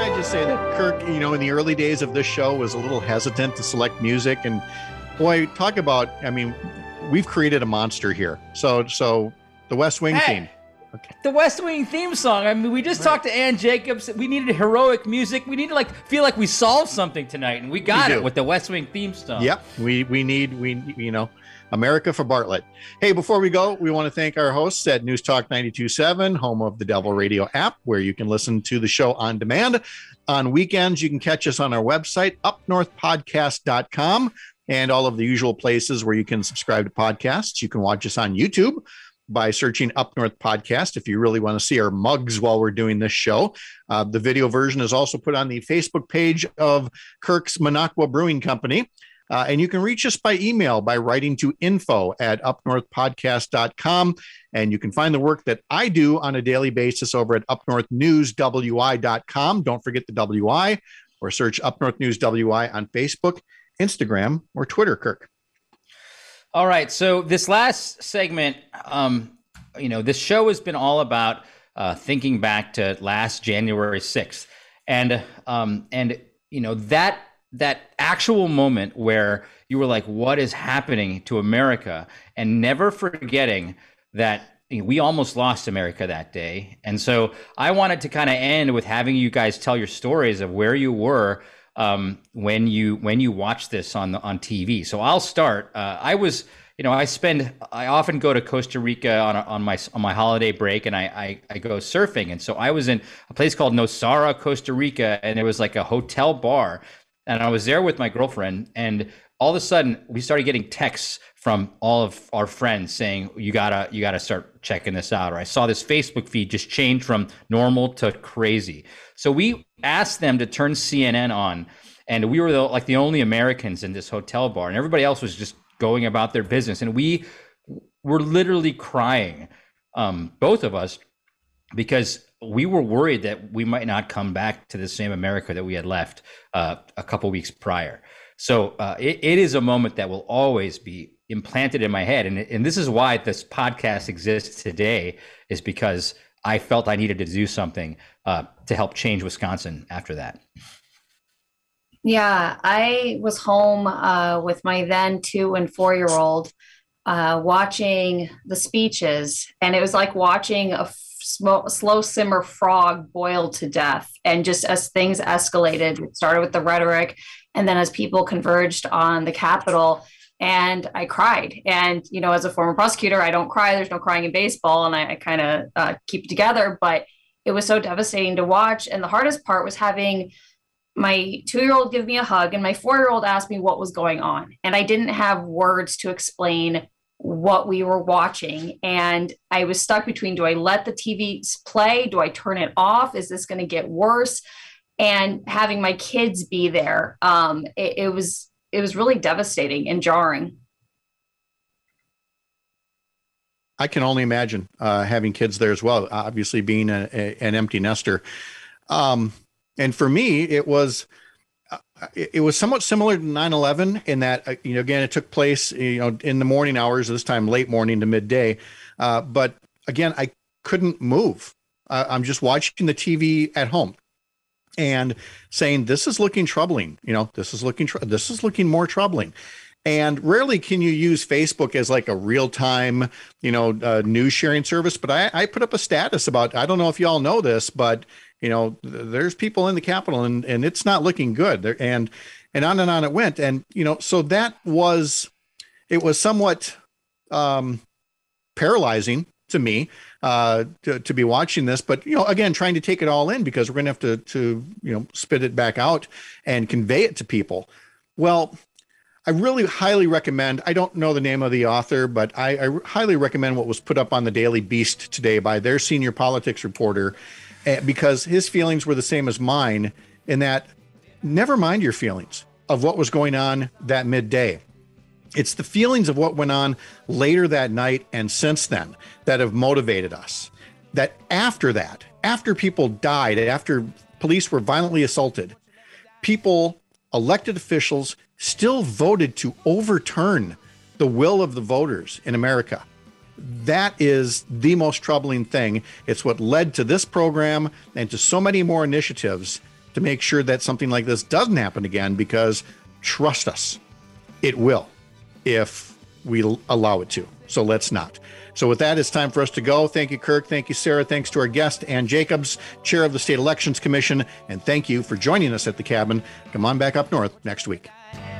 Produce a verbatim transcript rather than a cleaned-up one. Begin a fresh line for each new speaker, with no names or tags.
I just say that Kirk, you know, in the early days of this show was a little hesitant to select music, and boy, talk about, I mean, we've created a monster here. So, so the West Wing
hey,
theme.
Okay. The West Wing theme song. I mean, we just right. talked to Ann Jacobs. We needed heroic music. We need to like feel like we solved something tonight, and we got we it with the West Wing theme song.
Yep. We we need we you know America for Bartlett. Hey, before we go, we want to thank our hosts at News Talk ninety-two point seven, home of the Devil Radio app, where you can listen to the show on demand. On weekends, you can catch us on our website, up north podcast dot com, and all of the usual places where you can subscribe to podcasts. You can watch us on YouTube by searching Up North Podcast if you really want to see our mugs while we're doing this show. Uh, the video version is also put on the Facebook page of Kirk's Minocqua Brewing Company. Uh, and you can reach us by email by writing to info at up north podcast dot com. And you can find the work that I do on a daily basis over at up north news w i dot com. Don't forget the W I, or search Up North News W I on Facebook, Instagram, or Twitter, Kirk.
All right. So this last segment, um, you know, this show has been all about uh, thinking back to last January sixth. And, um, and you know, that that actual moment where you were like, what is happening to America? And never forgetting that you know, we almost lost America that day. And so I wanted to kind of end with having you guys tell your stories of where you were um, when you when you watched this on the, on T V. So I'll start. Uh, I was, you know, I spend, I often go to Costa Rica on on my on my holiday break, and I, I I go surfing. And so I was in a place called Nosara, Costa Rica, and it was like a hotel bar. And I was there with my girlfriend, and all of a sudden we started getting texts from all of our friends saying, you gotta, you gotta start checking this out. Or I saw this Facebook feed just change from normal to crazy. So we asked them to turn C N N on, and we were the, like the only Americans in this hotel bar, and everybody else was just going about their business. And we were literally crying, um, both of us, because we were worried that we might not come back to the same America that we had left uh, a couple weeks prior. So uh, it, it is a moment that will always be implanted in my head. And, and this is why this podcast exists today, is because I felt I needed to do something uh, to help change Wisconsin after that.
Yeah, I was home uh, with my then two and four-year-old uh, watching the speeches, and it was like watching a Sm- slow simmer frog boiled to death. And just as things escalated, it started with the rhetoric, and then as people converged on the Capitol, and I cried. And, you know, as a former prosecutor, I don't cry. There's no crying in baseball, and I, I kind of uh, keep it together. But it was so devastating to watch. And the hardest part was having my two-year-old give me a hug, and my four-year-old asked me what was going on. And I didn't have words to explain what we were watching. And I was stuck between, do I let the T V play? Do I turn it off? Is this going to get worse? And having my kids be there, um, it, it was, it was really devastating and jarring.
I can only imagine uh, having kids there as well, obviously being a, a, an empty nester. Um, and for me, it was, it was somewhat similar to nine eleven in that, uh, you know, again, it took place, you know, in the morning hours, this time late morning to midday. Uh, but again, I couldn't move. Uh, I'm just watching the T V at home and saying, this is looking troubling. You know, this is looking, tr- this is looking more troubling. And rarely can you use Facebook as like a real time, you know, uh, news sharing service. But I, I put up a status about, I don't know if you all know this, but you know, there's people in the Capitol, and, and it's not looking good there. And, and on and on it went. And, you know, so that was, it was somewhat um, paralyzing to me uh, to, to be watching this, but, you know, again, trying to take it all in, because we're going to have to, to, you know, spit it back out and convey it to people. Well, I really highly recommend, I don't know the name of the author, but I, I highly recommend what was put up on the Daily Beast today by their senior politics reporter, because his feelings were the same as mine, in that never mind your feelings of what was going on that midday. It's the feelings of what went on later that night and since then that have motivated us. That after that, after people died, after police were violently assaulted, people, elected officials, still voted to overturn the will of the voters in America. That is the most troubling thing. It's what led to this program and to so many more initiatives to make sure that something like this doesn't happen again, because trust us, it will if we allow it to. So let's not. So with that, it's time for us to go. Thank you, Kirk. Thank you, Sarah. Thanks to our guest, Ann Jacobs, Chair of the State Elections Commission. And thank you for joining us at the cabin. Come on back up north next week.